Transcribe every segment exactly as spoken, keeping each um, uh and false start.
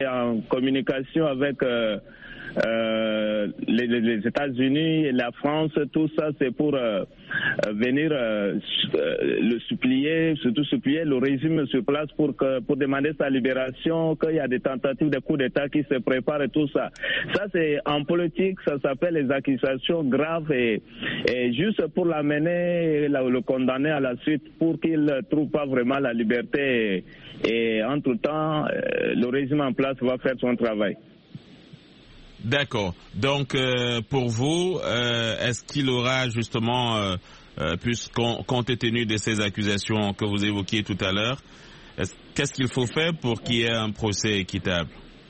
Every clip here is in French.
En communication avec euh, euh, les, les États-Unis et la France, tout ça c'est pour euh, venir euh, le supplier, surtout supplier le régime sur place pour que, pour demander sa libération, qu'il y a des tentatives de coup d'État qui se préparent et tout ça. Ça c'est en politique, ça s'appelle les accusations graves et, et juste pour l'amener, le condamner à la suite pour qu'il ne trouve pas vraiment la liberté. Et, et entre-temps, euh, le régime en place va faire son travail. D'accord. Donc, euh, pour vous, euh, est-ce qu'il aura justement, euh, euh, plus compte tenu de ces accusations que vous évoquiez tout à l'heure, qu'est-ce qu'il faut faire pour qu'il y ait un procès équitable?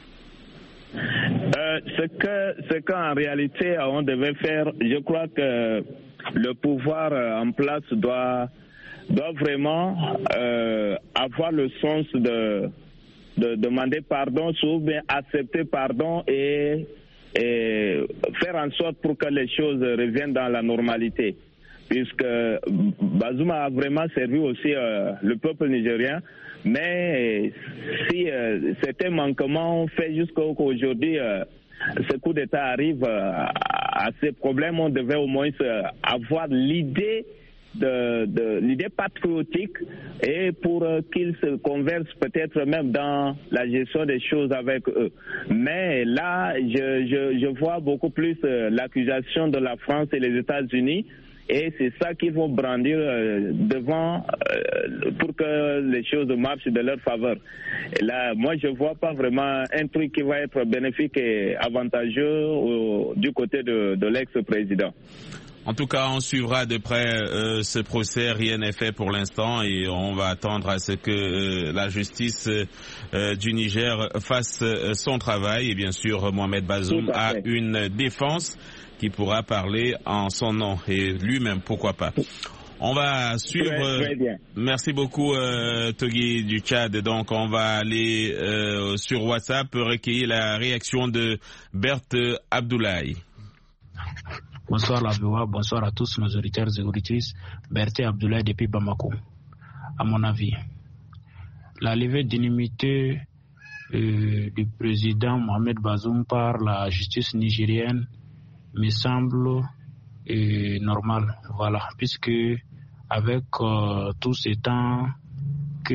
euh, Ce que, ce qu'en réalité on devait faire, je crois que le pouvoir en place doit, doit vraiment euh, avoir le sens de, de demander pardon, ou bien accepter pardon et et faire en sorte pour que les choses reviennent dans la normalité. Puisque Bazoum a vraiment servi aussi euh, le peuple nigérien, mais si euh, certains manquements fait jusqu'à aujourd'hui, euh, ce coup d'État arrive euh, à ces problèmes, on devait au moins euh, avoir l'idée de, de l'idée patriotique et pour euh, qu'ils se conversent peut-être même dans la gestion des choses avec eux. Mais là, je, je, je vois beaucoup plus euh, l'accusation de la France et les États-Unis et c'est ça qu'ils vont brandir euh, devant euh, pour que les choses marchent de leur faveur. Et là, moi, je vois pas vraiment un truc qui va être bénéfique et avantageux au, du côté de, de l'ex-président. En tout cas, on suivra de près euh, ce procès. Rien n'est fait pour l'instant et on va attendre à ce que euh, la justice euh, du Niger fasse euh, son travail. Et bien sûr, Mohamed Bazoum a une défense qui pourra parler en son nom et lui-même, pourquoi pas. On va suivre. Très, très merci beaucoup, euh, Togui du Tchad. Donc, on va aller euh, sur WhatsApp recueillir la réaction de Berthe Abdoulaye. Bonsoir la V O A, bonsoir à tous nos auditeurs et auditrices. Berthe Abdoulaye depuis Bamako. À mon avis, la levée d'immunité euh, du président Mohamed Bazoum par la justice nigérienne me semble euh, normale. Voilà, puisque avec euh, tout ce temps que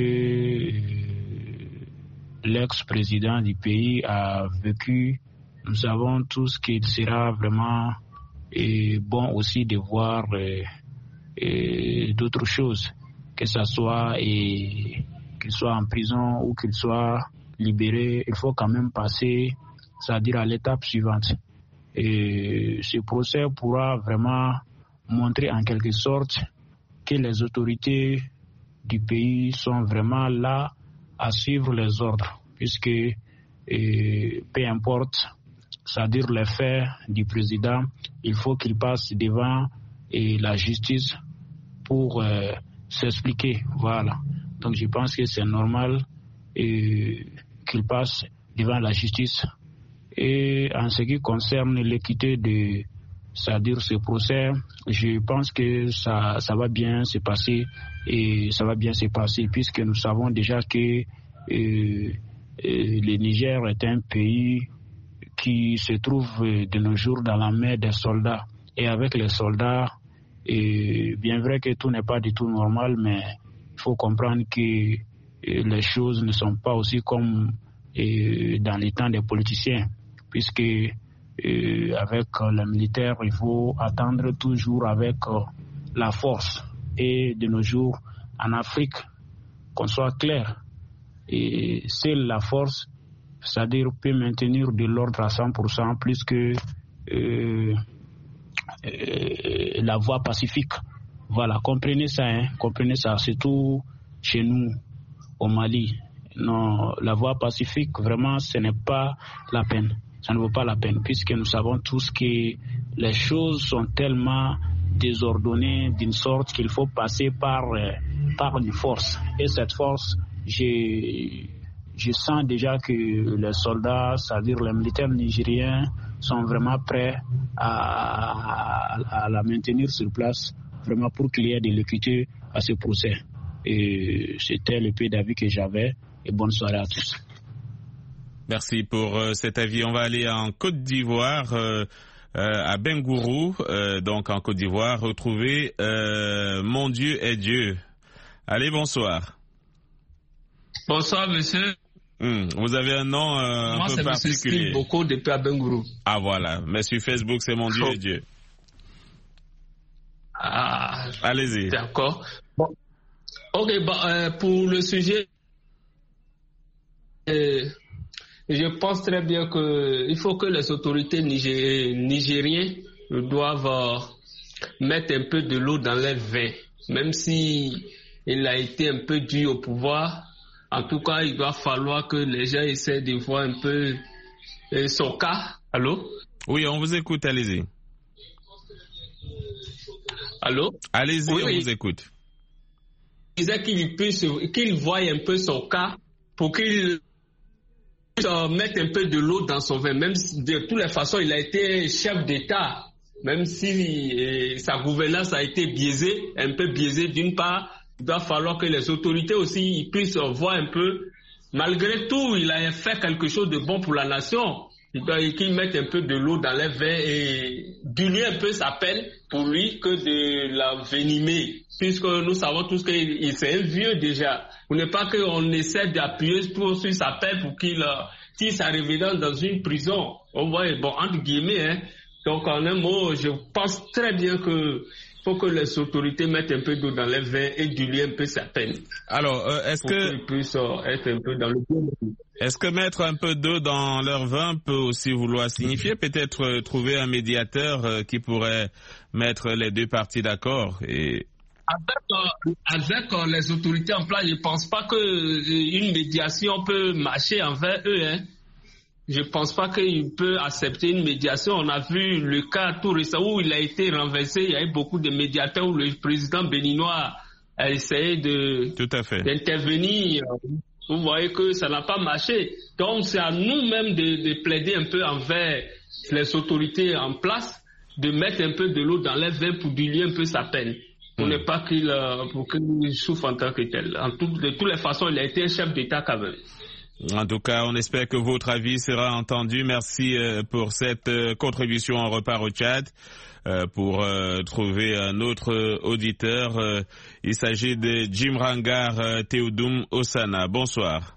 euh, l'ex-président du pays a vécu, nous savons tous qu'il sera vraiment et bon aussi de voir euh, euh, d'autres choses, que ce soit et, qu'il soit en prison ou qu'il soit libéré, il faut quand même passer, c'est-à-dire à l'étape suivante. Et ce procès pourra vraiment montrer en quelque sorte que les autorités du pays sont vraiment là à suivre les ordres, puisque euh, peu importe, c'est-à-dire les faits du président, il faut qu'il passe devant et la justice pour euh, s'expliquer. Voilà. Donc je pense que c'est normal euh, qu'il passe devant la justice. Et en ce qui concerne l'équité de, c'est-à-dire ce procès, je pense que ça, ça va bien se passer et ça va bien se passer puisque nous savons déjà que euh, euh, le Niger est un pays qui se trouve de nos jours dans la main des soldats. Et avec les soldats, et bien vrai que tout n'est pas du tout normal, mais il faut comprendre que les choses ne sont pas aussi comme dans les temps des politiciens, puisque avec les militaires, il faut attendre toujours avec la force. Et de nos jours, en Afrique, qu'on soit clair, et seule la force, c'est-à-dire peut maintenir de l'ordre à cent pour cent plus que euh, euh, la voie pacifique. Voilà, comprenez ça, hein, comprenez ça, surtout chez nous, au Mali. Non, la voie pacifique, vraiment, ce n'est pas la peine. Ça ne vaut pas la peine, puisque nous savons tous que les choses sont tellement désordonnées d'une sorte qu'il faut passer par, euh, par une force. Et cette force, j'ai... Je sens déjà que les soldats, c'est-à-dire les militaires nigériens, sont vraiment prêts à, à, à la maintenir sur place, vraiment pour qu'il y ait de l'équité à ce procès. Et c'était le peu d'avis que j'avais. Et bonne soirée à tous. Merci pour euh, cet avis. On va aller en Côte d'Ivoire, euh, euh, à Bengourou, euh, donc en Côte d'Ivoire, retrouver euh, Mon Dieu est Dieu. Allez, bonsoir. Bonsoir, monsieur. Hum, vous avez un nom euh, un Moi, peu particulier. Moi, c'est beaucoup depuis à Bengourou. Ah, voilà. Mais sur Facebook, c'est Mon Dieu oh. est Dieu. Ah, allez-y. D'accord. Bon. Ok, bon, euh, pour le sujet, euh, je pense très bien qu'il faut que les autorités nigé- nigériennes doivent euh, mettre un peu de l'eau dans leur vin, même si il a été un peu dur au pouvoir. En tout cas, il doit falloir que les gens essaient de voir un peu euh, son cas. Allô? Oui, on vous écoute, allez-y. Allô? Allez-y, oui, on oui. vous écoute. Il disait qu'il puisse, qu'il voie un peu son cas pour qu'il puisse euh, mettre un peu de l'eau dans son vin. Même si de toutes les façons, il a été chef d'État, même si euh, sa gouvernance a été biaisée, un peu biaisée d'une part, il doit falloir que les autorités aussi ils puissent voir un peu. Malgré tout, il a fait quelque chose de bon pour la nation. Il doit qu'il mette un peu de l'eau dans les vins et diluer un peu sa peine pour lui que de la venimer. Puisque nous savons tous qu'il c'est un vieux déjà. Il n'est pas qu'on essaie d'appuyer sur sa peine pour qu'il tire sa résidence dans une prison. On voit, bon, entre guillemets, hein. Donc en un mot, je pense très bien que faut que les autorités mettent un peu d'eau dans les vins et diluer un peu sa peine. Alors, euh, est-ce pour que... qu'ils puissent euh, être un peu dans le bien. Est-ce que mettre un peu d'eau dans leur vin peut aussi vouloir signifier peut-être euh, trouver un médiateur euh, qui pourrait mettre les deux parties d'accord et... Avec, euh, avec euh, les autorités en place, je ne pense pas qu'une médiation peut marcher envers eux. Hein. Je ne pense pas qu'il peut accepter une médiation. On a vu le cas tout récent où il a été renversé. Il y a eu beaucoup de médiateurs où le président béninois a essayé de, Tout à fait. d'intervenir. Vous voyez que ça n'a pas marché. Donc c'est à nous-mêmes de, de plaider un peu envers les autorités en place, de mettre un peu de l'eau dans les vins pour diluer un peu sa peine. Pour mmh. ne pas qu'il, pour qu'il souffre en tant que tel. En tout, de toutes les façons, il a été un chef d'État quand même. En tout cas, on espère que votre avis sera entendu. Merci euh, pour cette euh, contribution en repart au Tchad. Euh, pour euh, trouver un autre euh, auditeur, euh, il s'agit de Jim Rangar euh, Théodoum Osana. Bonsoir.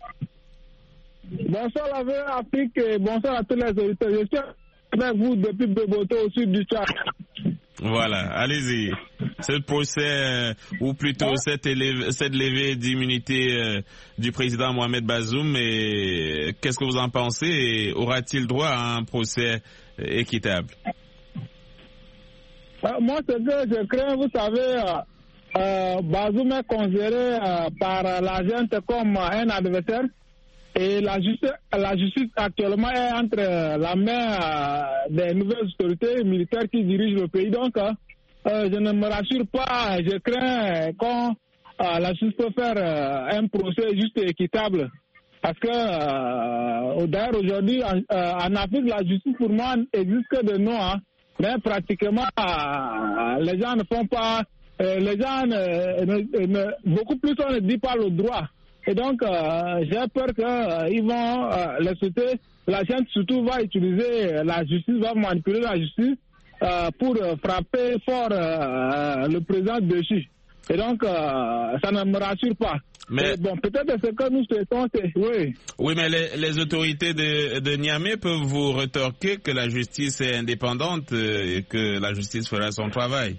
Bonsoir la V Afrique et bonsoir à tous les auditeurs. Je suis avec vous depuis Beboto au sud du Tchad. Voilà, allez-y. Ce procès, euh, ou plutôt cette, élève, cette levée d'immunité euh, du président Mohamed Bazoum, et qu'est-ce que vous en pensez et aura-t-il droit à un procès équitable? euh, Moi, ce que je crains, vous savez, euh, euh, Bazoum est considéré euh, par la junte comme un adversaire. Et la justice, la justice actuellement est entre la main euh, des nouvelles autorités militaires qui dirigent le pays. Donc, euh, je ne me rassure pas. Je crains qu'on euh, la justice peut faire euh, un procès juste et équitable. Parce que, euh, d'ailleurs, aujourd'hui, en, euh, en Afrique, la justice, pour moi, n'existe que de nom. Hein. Mais pratiquement, euh, les gens ne font pas... Euh, les gens, ne, ne, ne, beaucoup plus, on ne dit pas le droit. Et donc, euh, j'ai peur qu'ils euh, vont, euh, les sociétés, la gente surtout va utiliser la justice, va manipuler la justice euh, pour euh, frapper fort euh, le président déchu. Et donc, euh, ça ne me rassure pas. Mais et bon, peut-être ce que nous souhaitons, c'est... Oui, oui mais les, les autorités de, de Niamey peuvent vous rétorquer que la justice est indépendante et que la justice fera son travail.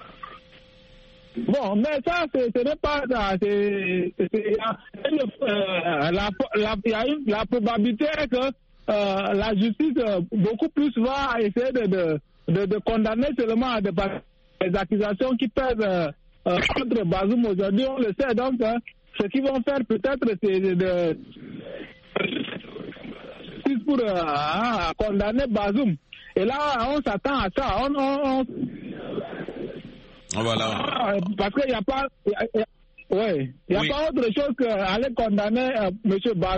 Bon, mais ça, ce n'est pas ça. C'est, c'est, euh, la, la, la probabilité est que euh, la justice euh, beaucoup plus va essayer de, de, de, de condamner seulement des, des accusations qui pèsent euh, contre Bazoum aujourd'hui. On le sait. Donc, hein, ce qu'ils vont faire peut-être, c'est de, de, de pour euh, condamner Bazoum. Et là, on s'attend à ça. On, on, on Voilà. Parce qu'il n'y a pas, y a, y a, ouais, il y a oui. pas autre chose qu'aller condamner euh, M. Bazoum.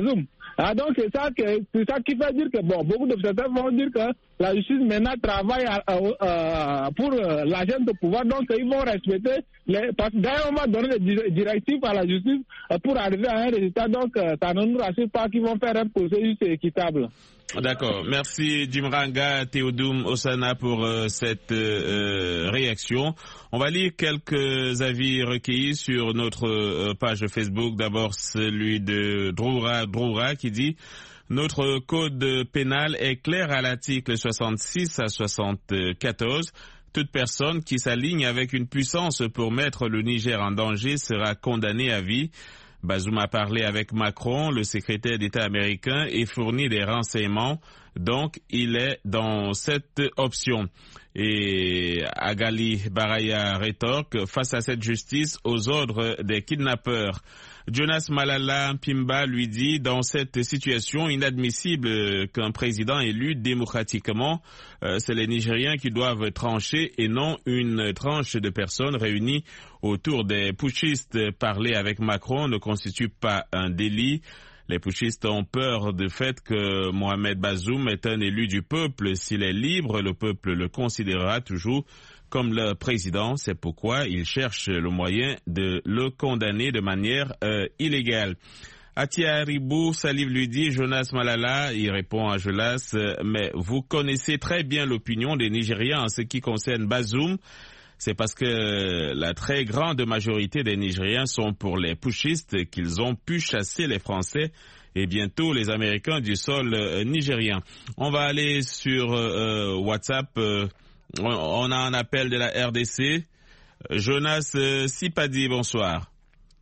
Ah, donc c'est ça, que, c'est ça qui fait dire que, bon, beaucoup d'observateurs vont dire que la justice maintenant travaille à, à, à, pour euh, l'agent de pouvoir, donc ils vont respecter, les, parce que d'ailleurs on va donner des directives à la justice euh, pour arriver à un résultat, donc euh, ça ne nous rassure pas qu'ils vont faire un procès juste et équitable. D'accord. Merci Djimranga Théodoum Osana pour euh, cette euh, réaction. On va lire quelques avis recueillis sur notre euh, page Facebook. D'abord celui de Droura Droura qui dit « Notre code pénal est clair à l'article soixante-six à soixante-quatorze. Toute personne qui s'aligne avec une puissance pour mettre le Niger en danger sera condamnée à vie. » Bazoum a parlé avec Macron, le secrétaire d'État américain, et fourni des renseignements. Donc, il est dans cette option. Et Agali Baraya rétorque, face à cette justice aux ordres des kidnappeurs. Jonas Malala Pimba lui dit, dans cette situation inadmissible qu'un président élu démocratiquement, euh, c'est les Nigériens qui doivent trancher et non une tranche de personnes réunies autour des putschistes. Parler avec Macron ne constitue pas un délit. Les putschistes ont peur du fait que Mohamed Bazoum est un élu du peuple. S'il est libre, le peuple le considérera toujours comme le président. C'est pourquoi ils cherchent le moyen de le condamner de manière euh, illégale. Atia Ribou Saliv lui dit, Jonas Malala, il répond à Jonas, mais vous connaissez très bien l'opinion des Nigériens en ce qui concerne Bazoum. C'est parce que la très grande majorité des Nigériens sont pour les putschistes qu'ils ont pu chasser les Français et bientôt les Américains du sol euh, nigérien. On va aller sur euh, WhatsApp. Euh, on a un appel de la R D C. Jonas euh, Sipadi, bonsoir.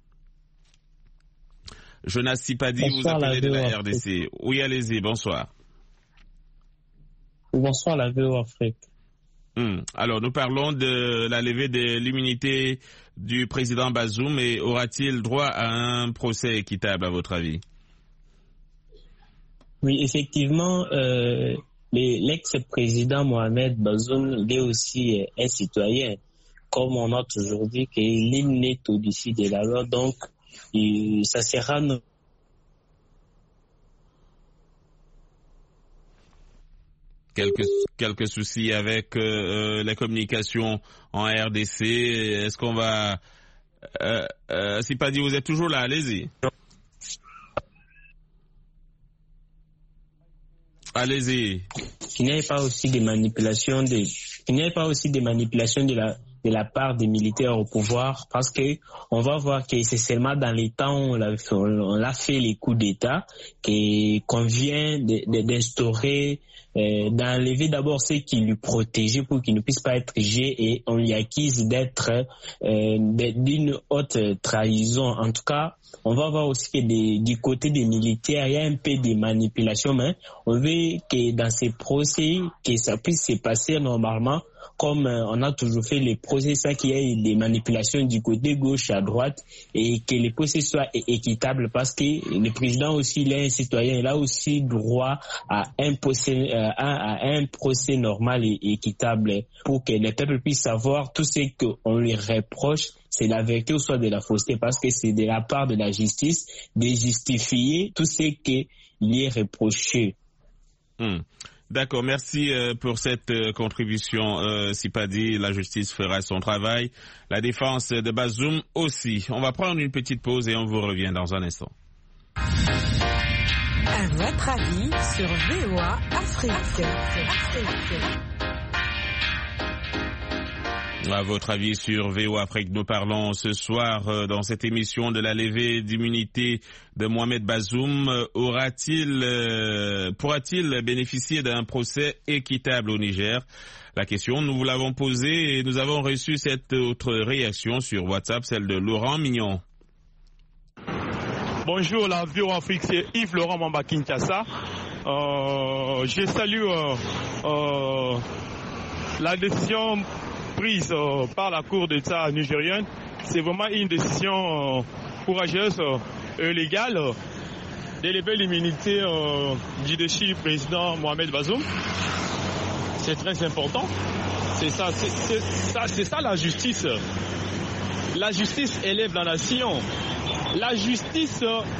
Jonas Sipadi, bonsoir, vous appelez de la R D C. Oui, allez-y, bonsoir. Bonsoir, la V O Afrique. Hum. Alors, nous parlons de la levée de l'immunité du président Bazoum et aura-t-il droit à un procès équitable, à votre avis? Oui, effectivement, euh, l'ex-président Mohamed Bazoum, il est aussi un citoyen. Comme on a toujours dit qu'il est au-dessus de la loi, donc il, ça sera... No- Quelques, quelques soucis avec euh, les communications en R D C. Est-ce qu'on va... Euh, euh, Sipadi, vous êtes toujours là, allez-y. Allez-y. Qu'il n'y ait pas aussi des manipulations de, qu'il n'y ait pas aussi des manipulations de la, de la part des militaires au pouvoir, parce que on va voir que c'est seulement dans les temps où on a, on a fait les coups d'État qu'on vient de, de, d'instaurer, euh, d'enlever d'abord ceux qui lui protégeaient pour qu'il ne puisse pas être jugé, et on lui accuse d'être euh, d'une haute trahison. En tout cas, on va voir aussi que des, du côté des militaires, il y a un peu de manipulation, mais on veut que dans ces procès, que ça puisse se passer normalement, comme euh, on a toujours fait les procès, ça qu'il y ait des manipulations du côté gauche à droite, et que les procès soient équitables, parce que le président aussi, il est un citoyen, il a aussi droit à un procès, euh, à, à un procès normal et équitable, pour que le peuple puisse savoir tout ce qu'on lui reproche, c'est la vérité ou soit de la fausseté, parce que c'est de la part de la justice de justifier tout ce qui lui est reproché. Mmh. D'accord, merci euh, pour cette euh, contribution, euh, Sipadi. La justice fera son travail, la défense de Bazoum aussi. On va prendre une petite pause et on vous revient dans un instant. À votre avis sur V O A Afrique. Afrique. À votre avis sur V O Afrique, nous parlons ce soir euh, dans cette émission de la levée d'immunité de Mohamed Bazoum. Aura-t-il, euh, pourra-t-il bénéficier d'un procès équitable au Niger? La question, nous vous l'avons posée et nous avons reçu cette autre réaction sur WhatsApp, celle de Laurent Mignon. Bonjour, la V O Afrique, c'est Yves Laurent Mamba Kinshasa. Euh, je salue euh, euh, la décision prise euh, par la Cour d'État nigérienne. C'est vraiment une décision euh, courageuse et euh, légale euh, d'élever l'immunité euh, du déchu président Mohamed Bazoum. C'est très important. C'est ça, c'est, c'est, ça, c'est ça la justice. La justice élève la nation. La justice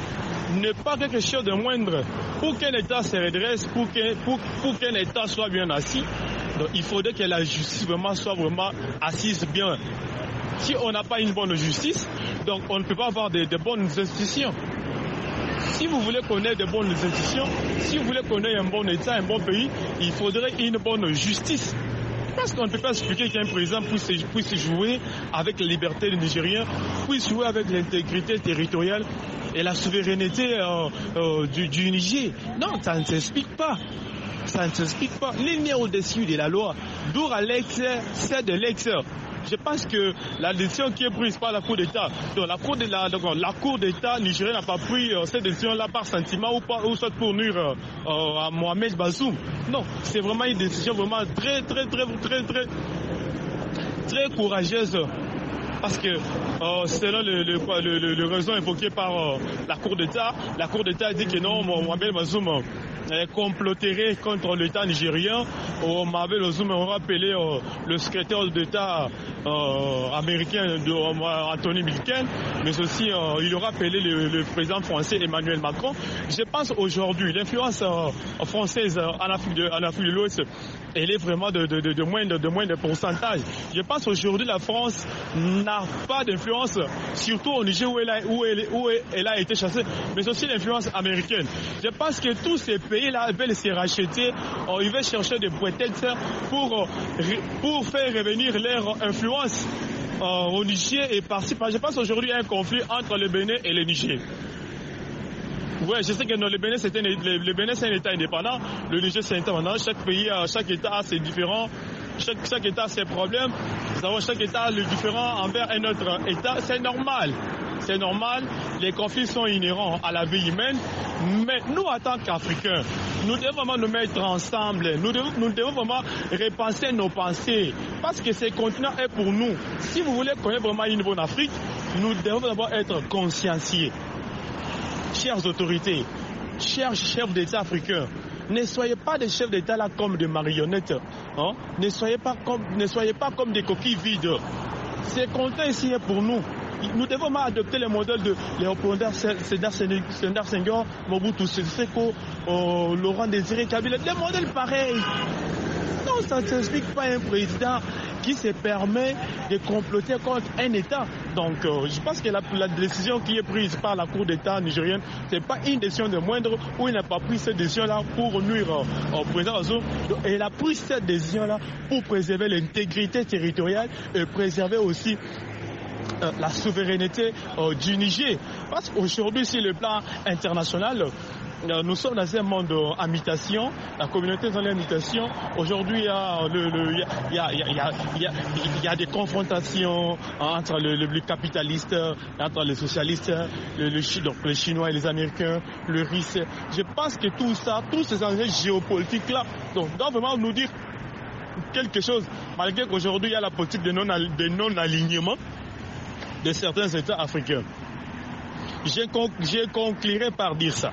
n'est pas quelque chose de moindre. Pour qu'un État se redresse, pour qu'un, pour, pour qu'un État soit bien assis, donc il faudrait que la justice vraiment soit vraiment assise bien. Si on n'a pas une bonne justice, donc on ne peut pas avoir de, de bonnes institutions. Si vous voulez connaître de bonnes institutions, si vous voulez connaître un bon État, un bon pays, il faudrait une bonne justice. Parce qu'on ne peut pas expliquer qu'un président puisse, puisse jouer avec la liberté des Nigériens, puisse jouer avec l'intégrité territoriale et la souveraineté euh, euh, du, du Niger. Non, ça ne s'explique pas. Ça ne s'explique pas. L'il n'est au-dessus de la loi. D'où à l'ex, c'est de l'ex. Je pense que la décision qui est prise par la Cour d'État, donc la Cour de la, donc la Cour d'État nigérienne n'a pas pris euh, cette décision-là par sentiment ou, pas, ou soit pour nuire euh, euh, à Mohamed Bazoum. Non, c'est vraiment une décision vraiment très, très, très, très, très, très courageuse. Parce que euh, selon le, le, le, le raison évoqué par euh, la Cour d'État, la Cour d'État dit que non, Mohamed Bazoum euh, comploterait contre l'État nigérien. Oh, Mohamed Bazoum aura appelé euh, le secrétaire d'État euh, américain de, euh, Anthony Blinken, mais aussi euh, il aura appelé le, le président français Emmanuel Macron. Je pense aujourd'hui, l'influence euh, française euh, en Afrique de, en Afrique de l'Ouest, elle est vraiment de, de, de, de, moins de, de moins de pourcentage. Je pense aujourd'hui la France n'a pas d'influence, surtout au Niger où elle, a, où, elle, où elle a été chassée, mais aussi l'influence américaine. Je pense que tous ces pays-là veulent se racheter, euh, ils veulent chercher des prétextes pour, euh, pour faire revenir leur influence euh, au Niger et par-ci. Je pense aujourd'hui à un conflit entre le Bénin et le Niger. Oui, je sais que non, le Bénin c'est un, le, le Bénin, c'est un État indépendant, le Niger c'est un État indépendant, chaque pays, chaque État a ses différents, chaque, chaque État a ses problèmes, chaque État a le différent envers un autre État, c'est normal, c'est normal, les conflits sont inhérents à la vie humaine, mais nous en tant qu'Africains, nous devons vraiment nous mettre ensemble, nous devons, nous devons vraiment repenser nos pensées, parce que ce continent est pour nous. Si vous voulez connaître vraiment une bonne Afrique, nous devons d'abord être consciencieux. Chères autorités, chers chefs d'État africains, ne soyez pas des chefs d'État là comme des marionnettes. Hein? Ne soyez pas comme, ne soyez pas comme des coquilles vides. Ce continent ici est pour nous. Nous devons adopter le modèle de Léopold Sédar Senghor, Mobutu Sese Seko, euh, Laurent Désiré Kabila, des modèles pareils. Non, ça ne s'explique pas un président qui se permet de comploter contre un État. Donc, euh, je pense que la, la décision qui est prise par la Cour d'État nigérienne, ce n'est pas une décision de moindre, où il n'a pas pris cette décision-là pour nuire euh, au président Bazoum. Elle a pris cette décision-là pour préserver l'intégrité territoriale et préserver aussi Euh, la souveraineté euh, du Niger. Parce qu'aujourd'hui, sur le plan international, euh, nous sommes dans un monde en euh, mutation, la communauté est dans l'imitation. Aujourd'hui, il y a, le, le, il y a, il y a, il y a, il y a, il y a des confrontations entre le, le, le capitaliste, entre les socialistes, le, le, donc les Chinois et les Américains, le Russe. Je pense que tout ça, tous ces enjeux géopolitiques-là, donc, doivent vraiment nous dire quelque chose, malgré qu'aujourd'hui, il y a la politique de non-alignement de certains États africains. Je, conc je conclurai par dire ça.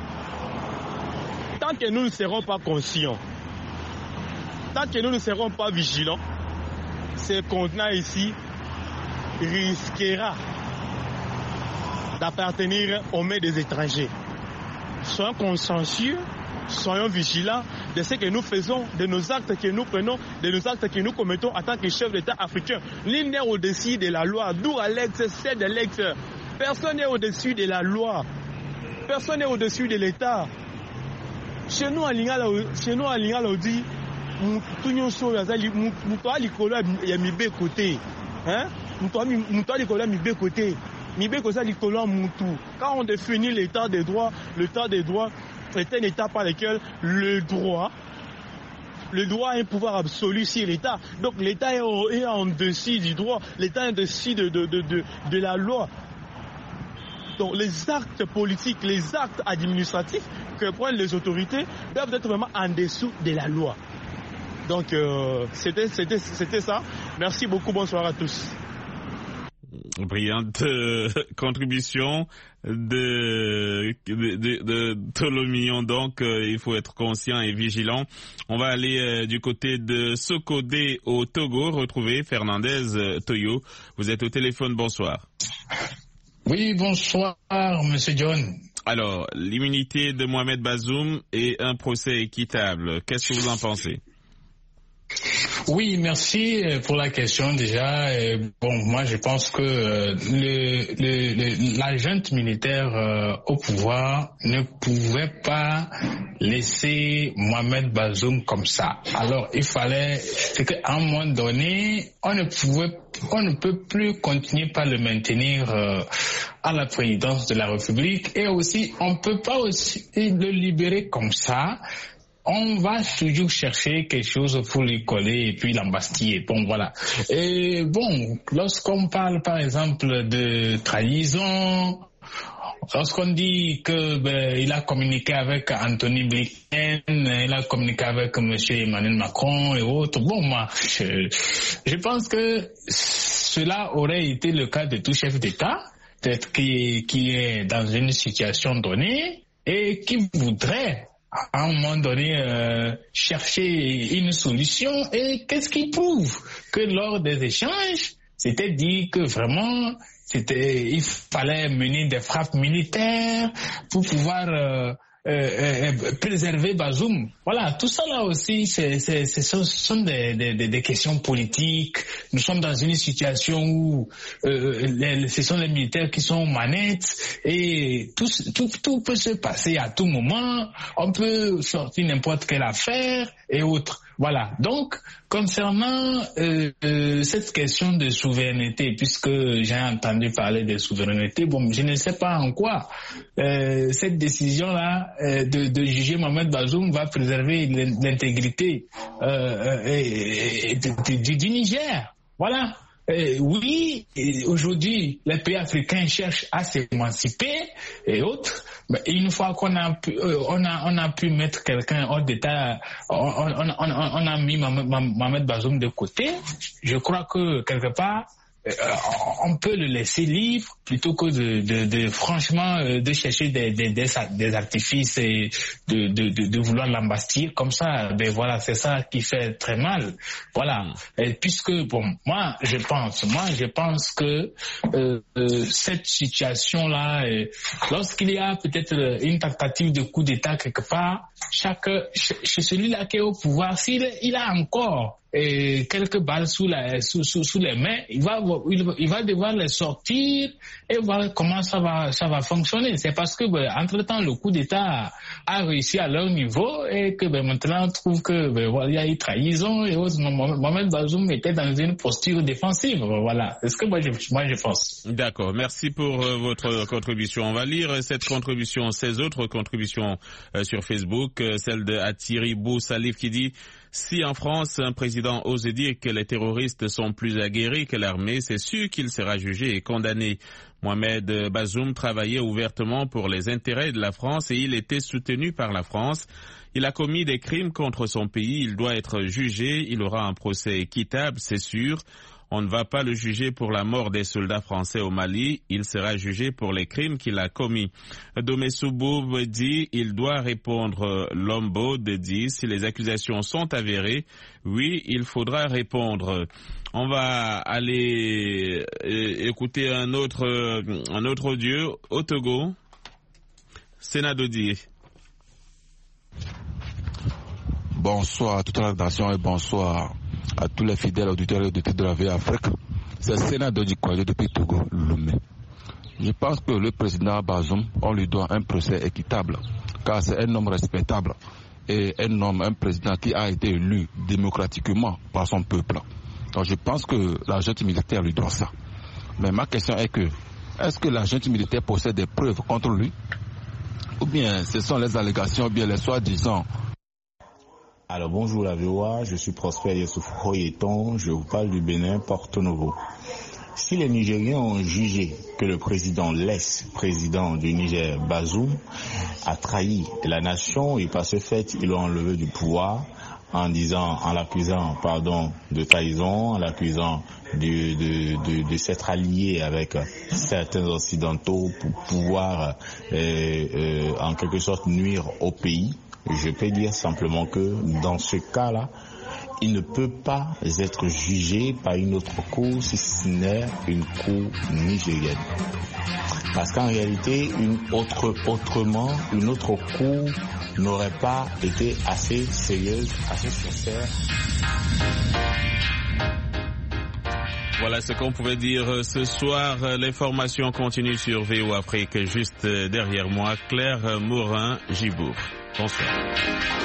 Tant que nous ne serons pas conscients, tant que nous ne serons pas vigilants, ce continent ici risquera d'appartenir aux mains des étrangers. Soyons consciencieux, soyons vigilants de ce que nous faisons, de nos actes que nous prenons, de nos actes que nous commettons en tant que chef d'État africain. Nul n'est au-dessus de la loi. D'où Alex, c'est de l'ex. Personne n'est au-dessus de la loi. Personne n'est au-dessus de l'État. Chez nous, à Lingala, chez nous, à Lingala, on dit, tout le monde, moutoua likolo ya mibe côté. Hein? Moutoua likolo ya mibe côté. Mibe kosa likolo moutou. Quand on définit l'État des droits, l'État des droits, c'est un État par lequel le droit, le droit a un pouvoir absolu sur l'État. Donc l'État est, est en dessus du droit, l'État est en dessus de, de, de, de, de la loi. Donc les actes politiques, les actes administratifs que prennent les autorités doivent être vraiment en dessous de la loi. Donc euh, c'était, c'était, c'était ça. Merci beaucoup, bonsoir à tous. Brillante euh, contribution de, de, de, de Tolomillon. Donc, euh, il faut être conscient et vigilant. On va aller euh, du côté de Sokodé au Togo, retrouver Fernandez euh, Toyo. Vous êtes au téléphone, bonsoir. Oui, bonsoir, Monsieur John. Alors, l'immunité de Mohamed Bazoum et un procès équitable, qu'est-ce que vous en pensez? Oui, merci pour la question déjà. Bon, moi je pense que le, le, le, la junte militaire euh, au pouvoir ne pouvait pas laisser Mohamed Bazoum comme ça. Alors il fallait, c'est qu'à un moment donné, on ne pouvait, on ne peut plus continuer par le maintenir euh, à la présidence de la République, et aussi on ne peut pas aussi le libérer comme ça. On va toujours chercher quelque chose pour lui coller et puis l'embastiller. Bon, voilà. Et bon, lorsqu'on parle par exemple de trahison, lorsqu'on dit que ben, il a communiqué avec Anthony Blinken, il a communiqué avec M. Emmanuel Macron et autres, bon, moi, je, je pense que cela aurait été le cas de tout chef d'État, peut-être qui, qui est dans une situation donnée et qui voudrait à un moment donné euh, chercher une solution. Et qu'est-ce qui prouve que lors des échanges, c'était dit que vraiment c'était, il fallait mener des frappes militaires pour pouvoir euh, euh, euh, préserver Bazoum. Voilà, tout ça là aussi, c'est, c'est, c'est, ce sont des, des, des questions politiques. Nous sommes dans une situation où euh, les, ce sont les militaires qui sont aux manettes et tout, tout, tout peut se passer à tout moment. On peut sortir n'importe quelle affaire et autres. Voilà. Donc, concernant euh, euh, cette question de souveraineté, puisque j'ai entendu parler de souveraineté, bon, je ne sais pas en quoi euh, cette décision-là euh, de, de juger Mohamed Bazoum va préserver l'intégrité euh, et, et, et, du, du Niger. Voilà. Euh, oui, aujourd'hui, les pays africains cherchent à s'émanciper et autres. Mais une fois qu'on a pu, euh, on a, on a pu mettre quelqu'un hors d'état, on, on, on, on a mis Mohamed Bazoum de côté. Je crois que quelque part, euh, on peut le laisser libre plutôt que de, de, de franchement, euh, de chercher des, des, des, des artifices et de, de, de, de vouloir l'embastir comme ça. Ben voilà, c'est ça qui fait très mal. Voilà. Et puisque, bon, moi, je pense, moi, je pense que euh, euh, cette situation-là, euh, lorsqu'il y a peut-être une tentative de coup d'État quelque part, chaque, chez celui-là qui est au pouvoir, s'il il a encore et quelques balles sous, la, sous, sous, sous les mains, il va, il, il va devoir les sortir et voir comment ça va, ça va fonctionner. C'est parce que, ben, entre-temps, le coup d'État a réussi à leur niveau et que ben, maintenant on trouve que ben, voilà, il y a eu trahison et autres. Mohamed Bazoum était dans une posture défensive. Voilà. C'est ce que moi je, moi, je pense. D'accord. Merci pour euh, votre contribution. On va lire cette contribution, ces autres contributions euh, sur Facebook. Euh, celle de Atiri Bou Salif qui dit: si en France, un président ose dire que les terroristes sont plus aguerris que l'armée, c'est sûr qu'il sera jugé et condamné. Mohamed Bazoum travaillait ouvertement pour les intérêts de la France et il était soutenu par la France. Il a commis des crimes contre son pays, il doit être jugé, il aura un procès équitable, c'est sûr. On ne va pas le juger pour la mort des soldats français au Mali, il sera jugé pour les crimes qu'il a commis. Domesoubou dit, il doit répondre. Lombo dit, si les accusations sont avérées, oui, il faudra répondre. On va aller écouter un autre, un autre audio au Togo. Sénat Dodi. Bonsoir à toute la nation et bonsoir à tous les fidèles auditeurs et auditrices de la V Afrique. C'est Sénat Dodi Kouadjé depuis Togo, Lomé. Je pense que le président Bazoum, on lui doit un procès équitable, car c'est un homme respectable et un homme, un président qui a été élu démocratiquement par son peuple. Donc je pense que la junte militaire lui doit ça. Mais ma question est que, est-ce que la junte militaire possède des preuves contre lui? Ou bien ce sont les allégations, ou bien les soi-disant. Alors bonjour la V O A, je suis Prosper Youssouf Hoyeton, je vous parle du Bénin, Porto Novo. Si les Nigériens ont jugé que le président laisse, président du Niger, Bazoum, a trahi la nation et par ce fait ils l'ont enlevé du pouvoir en disant, en l'accusant, pardon, de trahison, en l'accusant de, de, de, de s'être allié avec certains occidentaux pour pouvoir euh, euh, en quelque sorte nuire au pays. Je peux dire simplement que dans ce cas-là, il ne peut pas être jugé par une autre cour si ce n'est une cour nigérienne. Parce qu'en réalité, une autre, autrement, une autre cour n'aurait pas été assez sérieuse, assez sincère. Voilà ce qu'on pouvait dire ce soir. L'information continue sur V O Afrique. Juste derrière moi, Claire Morin-Gibourg. Bonsoir.